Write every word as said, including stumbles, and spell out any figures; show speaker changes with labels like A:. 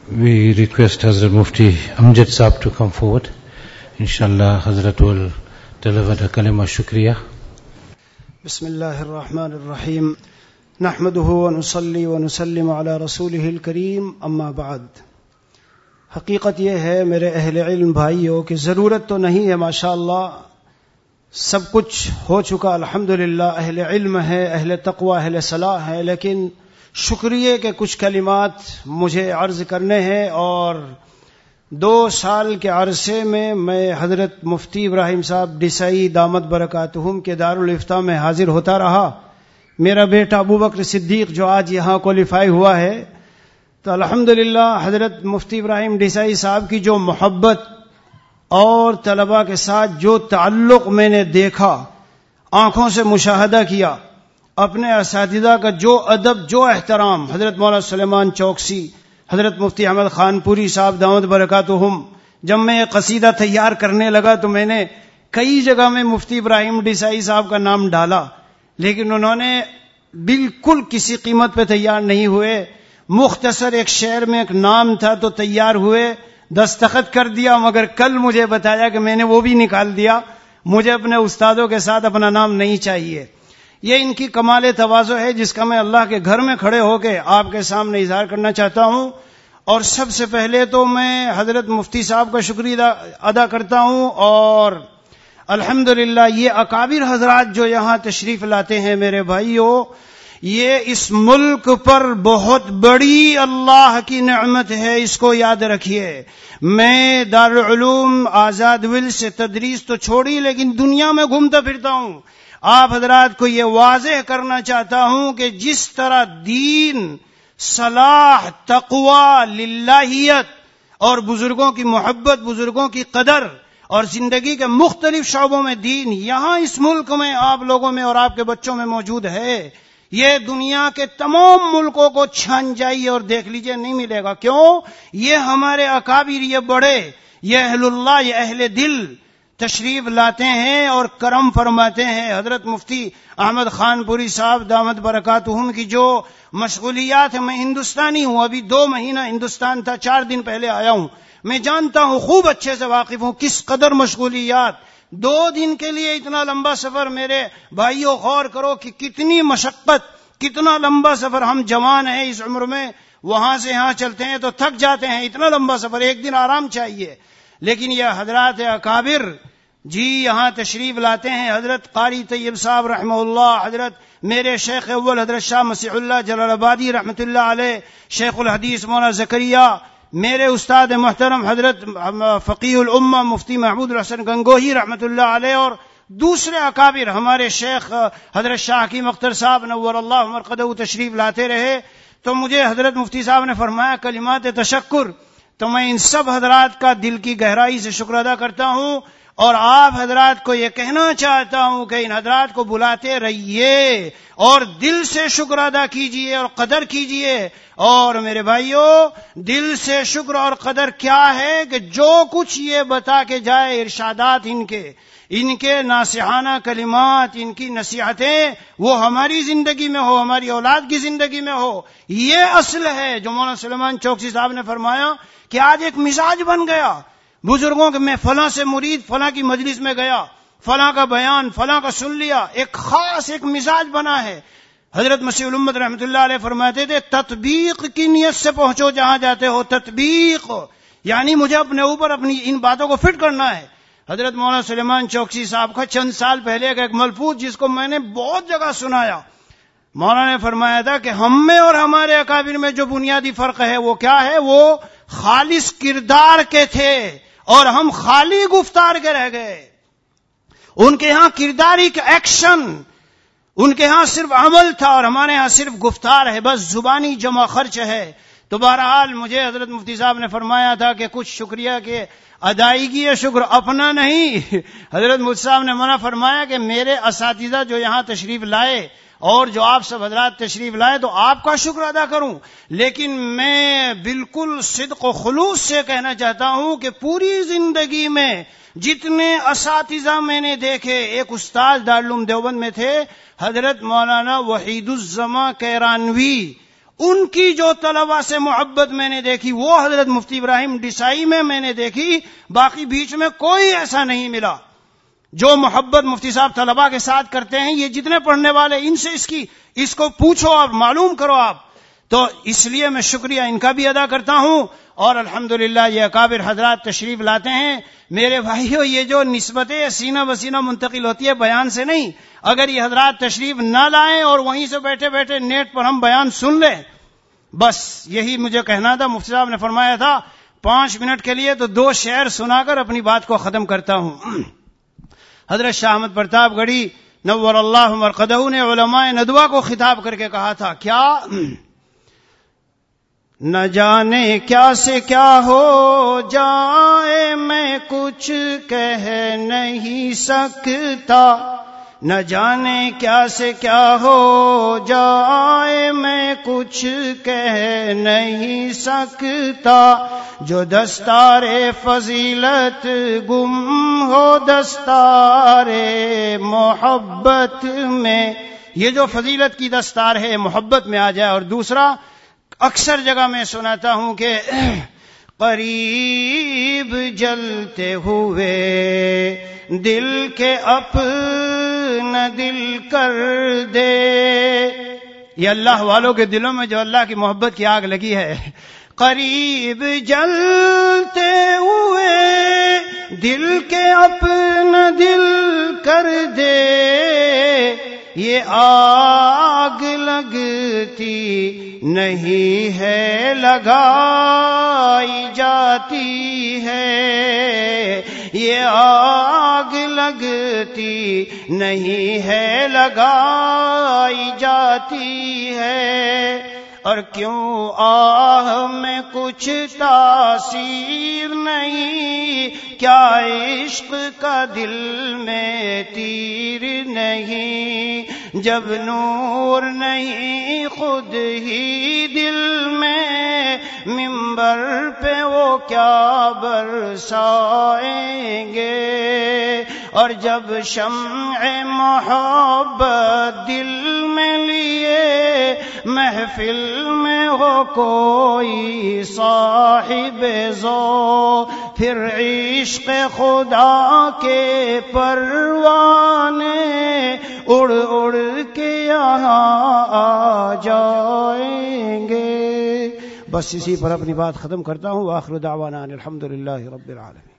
A: we request Hazrat Mufti Amjad Saab to come forward. Inshallah, Hazrat will deliver the kalima shukriya.
B: Bismillahir Rahmanir Rahim. Nahmaduhu wa nusalli wa nusallim ala rasulihil kareem, amma ba'd. حقیقت یہ ہے میرے اہل علم بھائیوں کہ ضرورت تو نہیں ہے ماشاءاللہ، سب کچھ ہو چکا الحمدللہ، اہل علم ہے، اہل تقوی، اہل صلاح ہے، لیکن شکریہ کے کچھ کلمات مجھے عرض کرنے ہیں. اور دو سال کے عرصے میں میں حضرت مفتی ابراہیم صاحب ڈسائی دامت برکاتہم کے دارالافتاء میں حاضر ہوتا رہا. میرا بیٹا ابو بکر صدیق جو آج یہاں کوالیفائی ہوا ہے، تو الحمدللہ حضرت مفتی ابراہیم ڈسائی صاحب کی جو محبت اور طلباء کے ساتھ جو تعلق میں نے دیکھا، آنکھوں سے مشاہدہ کیا، اپنے اساتذہ کا جو ادب، جو احترام، حضرت مولانا سلیمان چوکسی، حضرت مفتی احمد خان پوری صاحب دامت برکاتہم. جب میں یہ قصیدہ تیار کرنے لگا تو میں نے کئی جگہ میں مفتی ابراہیم ڈسائی صاحب کا نام ڈالا، لیکن انہوں نے بالکل کسی قیمت پہ تیار نہیں ہوئے. مختصر ایک شعر میں ایک نام تھا تو تیار ہوئے، دستخط کر دیا، مگر کل مجھے بتایا کہ میں نے وہ بھی نکال دیا، مجھے اپنے استادوں کے ساتھ اپنا نام نہیں چاہیے. یہ ان کی کمال تواضع ہے جس کا میں اللہ کے گھر میں کھڑے ہو کے آپ کے سامنے اظہار کرنا چاہتا ہوں. اور سب سے پہلے تو میں حضرت مفتی صاحب کا شکریہ ادا کرتا ہوں، اور الحمدللہ یہ اکابر حضرات جو یہاں تشریف لاتے ہیں میرے بھائیوں، یہ اس ملک پر بہت بڑی اللہ کی نعمت ہے، اس کو یاد رکھیے. میں دارالعلوم آزاد ول سے تدریس تو چھوڑی، لیکن دنیا میں گھومتا پھرتا ہوں. آپ حضرات کو یہ واضح کرنا چاہتا ہوں کہ جس طرح دین، صلاح، تقوی، للہیت اور بزرگوں کی محبت، بزرگوں کی قدر اور زندگی کے مختلف شعبوں میں دین یہاں اس ملک میں آپ لوگوں میں اور آپ کے بچوں میں موجود ہے، یہ دنیا کے تمام ملکوں کو چھان جائیے اور دیکھ لیجئے، نہیں ملے گا. کیوں؟ یہ ہمارے اکابر، یہ بڑے، یہ اہل اللہ، یہ اہل دل تشریف لاتے ہیں اور کرم فرماتے ہیں. حضرت مفتی احمد خان پوری صاحب دامت برکاتہم کی جو مشغولیات ہیں، میں ہندوستانی ہوں، ابھی دو مہینہ ہندوستان تھا، چار دن پہلے آیا ہوں، میں جانتا ہوں، خوب اچھے سے واقف ہوں کس قدر مشغولیات. دو دن کے لیے اتنا لمبا سفر، میرے بھائیوں غور کرو کہ کتنی مشقت، کتنا لمبا سفر. ہم جوان ہیں اس عمر میں، وہاں سے یہاں چلتے ہیں تو تھک جاتے ہیں، اتنا لمبا سفر، ایک دن آرام چاہیے. لیکن یہ حضرات اکابر جی یہاں تشریف لاتے ہیں. حضرت قاری طیب صاحب رحمہ اللہ، حضرت میرے شیخ اول حضرت شاہ مسیح اللہ جلال آبادی رحمۃ اللہ علیہ، شیخ الحدیث مولانا زکریا، میرے استاد محترم حضرت فقیہ الامہ مفتی محمود الحسن گنگوہی رحمۃ اللہ علیہ، اور دوسرے اکابر ہمارے شیخ حضرت شاہ حکیم اختر صاحب نور اللہ مرقدہ تشریف لاتے رہے. تو مجھے حضرت مفتی صاحب نے فرمایا کلمات تشکر، تو میں ان سب حضرات کا دل کی گہرائی سے شکر ادا کرتا ہوں، اور آپ حضرات کو یہ کہنا چاہتا ہوں کہ ان حضرات کو بلاتے رہیے اور دل سے شکر ادا کیجئے اور قدر کیجئے. اور میرے بھائیوں، دل سے شکر اور قدر کیا ہے کہ جو کچھ یہ بتا کے جائے، ارشادات ان کے ان کے ناصحانہ کلمات، ان کی نصیحتیں، وہ ہماری زندگی میں ہو، ہماری اولاد کی زندگی میں ہو. یہ اصل ہے جو مولانا سلیمان چوکسی صاحب نے فرمایا کہ آج ایک مزاج بن گیا بزرگوں کے، میں فلاں سے مرید فلاں کی مجلس میں گیا، فلاں کا بیان فلاں کا سن لیا، ایک خاص ایک مزاج بنا ہے. حضرت مسیح الامت رحمۃ اللہ علیہ فرماتے تھے تطبیق کی نیت سے پہنچو جہاں جاتے ہو. تطبیق یعنی مجھے اپنے اوپر اپنی ان باتوں کو فٹ کرنا ہے. حضرت مولانا سلیمان چوکسی صاحب کا چند سال پہلے کا ایک ملفوظ جس کو میں نے بہت جگہ سنایا، مولانا نے فرمایا تھا کہ ہم میں اور ہمارے اکابر میں جو بنیادی فرق ہے وہ کیا ہے؟ وہ خالص کردار کے تھے اور ہم خالی گفتار کے رہ گئے. ان کے ہاں کرداری کا ایکشن، ان کے ہاں صرف عمل تھا اور ہمارے ہاں صرف گفتار ہے، بس زبانی جمع خرچ ہے. تو بہرحال مجھے حضرت مفتی صاحب نے فرمایا تھا کہ کچھ شکریہ کے ادائیگی ہے، شکر اپنا نہیں. حضرت مفتی صاحب نے منع فرمایا کہ میرے اساتذہ جو یہاں تشریف لائے اور جو آپ سب حضرات تشریف لائے تو آپ کا شکر ادا کروں، لیکن میں بالکل صدق و خلوص سے کہنا چاہتا ہوں کہ پوری زندگی میں جتنے اساتذہ میں نے دیکھے، ایک استاد دارالعلوم دیوبند میں تھے حضرت مولانا وحید الزماں کیرانوی، ان کی جو طلبہ سے محبت میں نے دیکھی وہ حضرت مفتی ابراہیم ڈسائی میں میں نے دیکھی، باقی بیچ میں کوئی ایسا نہیں ملا۔ جو محبت مفتی صاحب طلبہ کے ساتھ کرتے ہیں، یہ جتنے پڑھنے والے ان سے اس کی اس کو پوچھو آپ، معلوم کرو آپ۔ تو اس لیے میں شکریہ ان کا بھی ادا کرتا ہوں، اور الحمدللہ یہ اکابر حضرات تشریف لاتے ہیں۔ میرے بھائیوں، یہ جو نسبتیں سینہ بسینہ منتقل ہوتی ہے بیان سے نہیں، اگر یہ حضرات تشریف نہ لائیں اور وہیں سے بیٹھے بیٹھے نیٹ پر ہم بیان سن لیں، بس یہی مجھے کہنا تھا۔ مفتی صاحب نے فرمایا تھا پانچ منٹ کے لیے تو دو شعر سنا کر اپنی بات کو ختم کرتا ہوں۔ حضرت شاہ احمد پرتاپ گڑھی نور اللہ مرقدہ نے علماء ندوہ کو خطاب کر کے کہا تھا، کیا نہ جانے کیا سے کیا ہو جائے میں کچھ کہہ نہیں سکتا، نہ جانے کیا سے کیا ہو جائے میں کچھ کہہ نہیں سکتا، جو دستار فضیلت گم ہو دستار محبت میں، یہ جو فضیلت کی دستار ہے محبت میں آ جائے۔ اور دوسرا، اکثر جگہ میں سناتا ہوں کہ قریب جلتے ہوئے دل کے اپنا دل کر دے، یہ اللہ والوں کے دلوں میں جو اللہ کی محبت کی آگ لگی ہے، قریب جلتے ہوئے دل کے اپنا دل کر دے، یہ آگ لگتی نہیں ہے لگائی جاتی ہے، یہ آگ لگتی نہیں ہے لگائی جاتی ہے، اور کیوں آہ میں کچھ تاثیر نہیں، کیا عشق کا دل میں تیر نہیں، جب نور نہیں خود ہی دل میں، منبر پہ وہ کیا برسائیں گے، اور جب شمع محبت دل میں لیے محفل میں ہو کوئی صاحب ذوق، پھر عشق خدا کے پروانے اڑ اڑ کے یہاں آ جائیں گے۔ بس اسی پر اپنی بات ختم کرتا ہوں۔ وآخر دعوانا الحمدللہ رب العالمین۔